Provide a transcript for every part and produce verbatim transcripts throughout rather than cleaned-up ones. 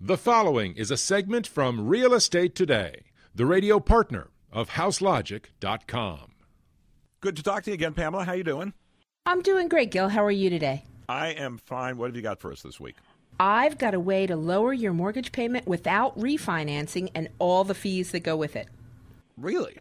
The following is a segment from Real Estate Today, the radio partner of house logic dot com. Good to talk to you again, Pamela. How you doing? I'm doing great, Gil. How are you today? I am fine. What have you got for us this week? I've got a way to lower your mortgage payment without refinancing and all the fees that go with it. Really?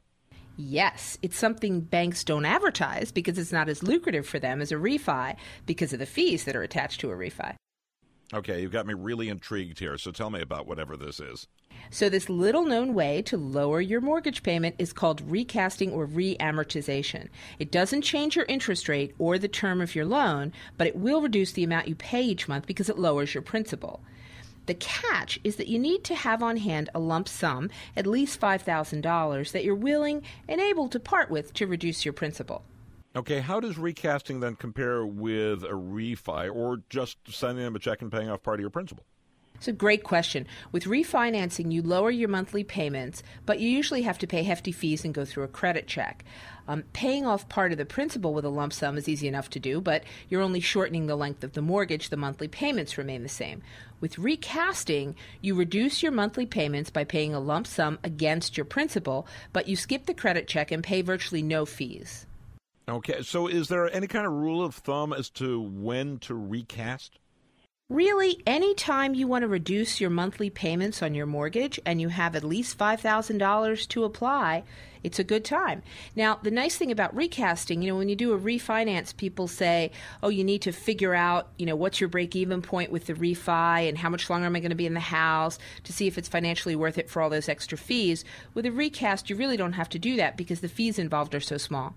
Yes, it's something banks don't advertise because it's not as lucrative for them as a refi because of the fees that are attached to a refi. Okay, you've got me really intrigued here, so tell me about whatever this is. So this little-known way to lower your mortgage payment is called recasting or reamortization. It doesn't change your interest rate or the term of your loan, but it will reduce the amount you pay each month because it lowers your principal. The catch is that you need to have on hand a lump sum, at least five thousand dollars, that you're willing and able to part with to reduce your principal. Okay, how does recasting then compare with a refi or just sending them a check and paying off part of your principal? It's a great question. With refinancing, you lower your monthly payments, but you usually have to pay hefty fees and go through a credit check. Um, paying off part of the principal with a lump sum is easy enough to do, but you're only shortening the length of the mortgage. The monthly payments remain the same. With recasting, you reduce your monthly payments by paying a lump sum against your principal, but you skip the credit check and pay virtually no fees. Okay, so is there any kind of rule of thumb as to when to recast? Really, any time you want to reduce your monthly payments on your mortgage and you have at least five thousand dollars to apply, it's a good time. Now, the nice thing about recasting, you know, when you do a refinance, people say, oh, you need to figure out, you know, what's your break-even point with the refi and how much longer am I going to be in the house to see if it's financially worth it for all those extra fees. With a recast, you really don't have to do that because the fees involved are so small.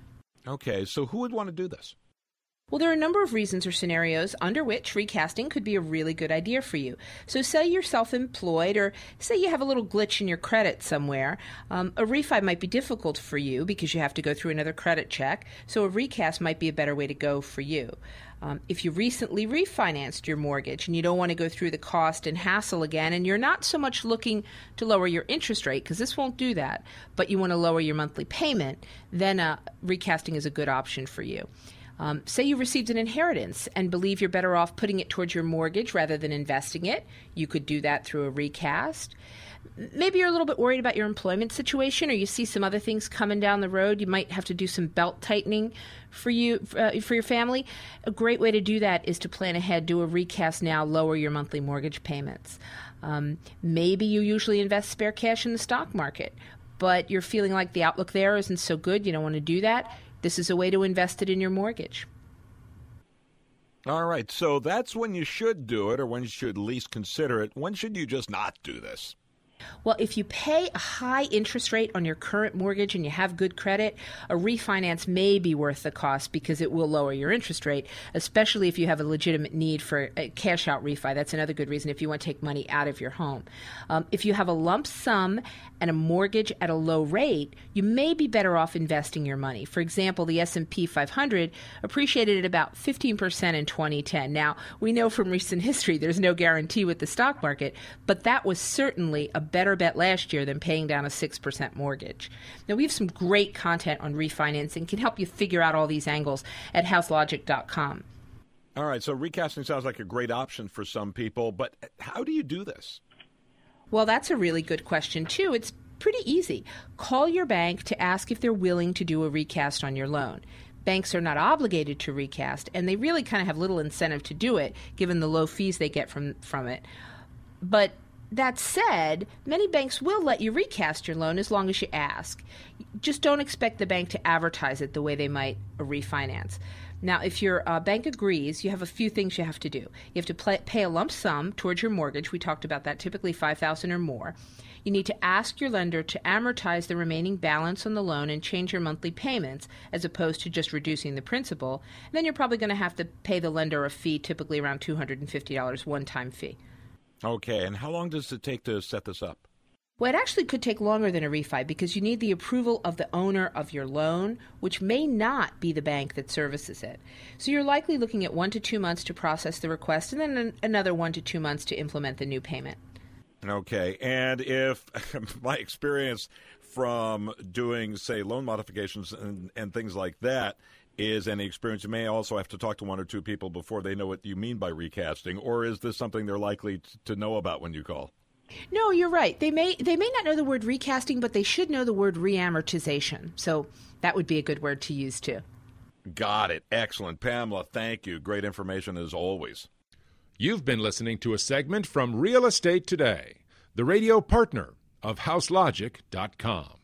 Okay, so who would want to do this? Well, there are a number of reasons or scenarios under which recasting could be a really good idea for you. So say you're self-employed or say you have a little glitch in your credit somewhere. Um, a refi might be difficult for you because you have to go through another credit check. So a recast might be a better way to go for you. Um, if you recently refinanced your mortgage and you don't want to go through the cost and hassle again, and you're not so much looking to lower your interest rate, because this won't do that, but you want to lower your monthly payment, then uh, recasting is a good option for you. Um, say you received an inheritance and believe you're better off putting it towards your mortgage rather than investing it. You could do that through a recast. Maybe you're a little bit worried about your employment situation or you see some other things coming down the road. You might have to do some belt tightening for you, uh, for your family. A great way to do that is to plan ahead, do a recast now, lower your monthly mortgage payments. Um, maybe you usually invest spare cash in the stock market, but you're feeling like the outlook there isn't so good. You don't want to do that. This is a way to invest it in your mortgage. All right, so that's when you should do it or when you should at least consider it. When should you just not do this? Well, if you pay a high interest rate on your current mortgage and you have good credit, a refinance may be worth the cost because it will lower your interest rate, especially if you have a legitimate need for a cash-out refi. That's another good reason if you want to take money out of your home. Um, if you have a lump sum and a mortgage at a low rate, you may be better off investing your money. For example, the S and P five hundred appreciated at about fifteen percent in twenty ten. Now, we know from recent history there's no guarantee with the stock market, but that was certainly a better bet last year than paying down a six percent mortgage. Now, we have some great content on refinancing, can help you figure out all these angles at house logic dot com. All right, so recasting sounds like a great option for some people, but how do you do this? Well, that's a really good question, too. It's pretty easy. Call your bank to ask if they're willing to do a recast on your loan. Banks are not obligated to recast, and they really kind of have little incentive to do it, given the low fees they get from, from it. But that said, many banks will let you recast your loan as long as you ask. Just don't expect the bank to advertise it the way they might a refinance. Now, if your uh, bank agrees, you have a few things you have to do. You have to play, pay a lump sum towards your mortgage. We talked about that, typically five thousand dollars or more. You need to ask your lender to amortize the remaining balance on the loan and change your monthly payments as opposed to just reducing the principal. And then you're probably going to have to pay the lender a fee, typically around two hundred fifty dollars one-time fee. Okay, and how long does it take to set this up? Well, it actually could take longer than a refi because you need the approval of the owner of your loan, which may not be the bank that services it. So you're likely looking at one to two months to process the request and then another one to two months to implement the new payment. Okay, and if my experience from doing, say, loan modifications and, and things like that is any experience. You may also have to talk to one or two people before they know what you mean by recasting, or is this something they're likely t- to know about when you call? No, you're right. They may they may not know the word recasting, but they should know the word reamortization. So that would be a good word to use too. Got it. Excellent. Pamela, thank you. Great information as always. You've been listening to a segment from Real Estate Today, the radio partner of house logic dot com.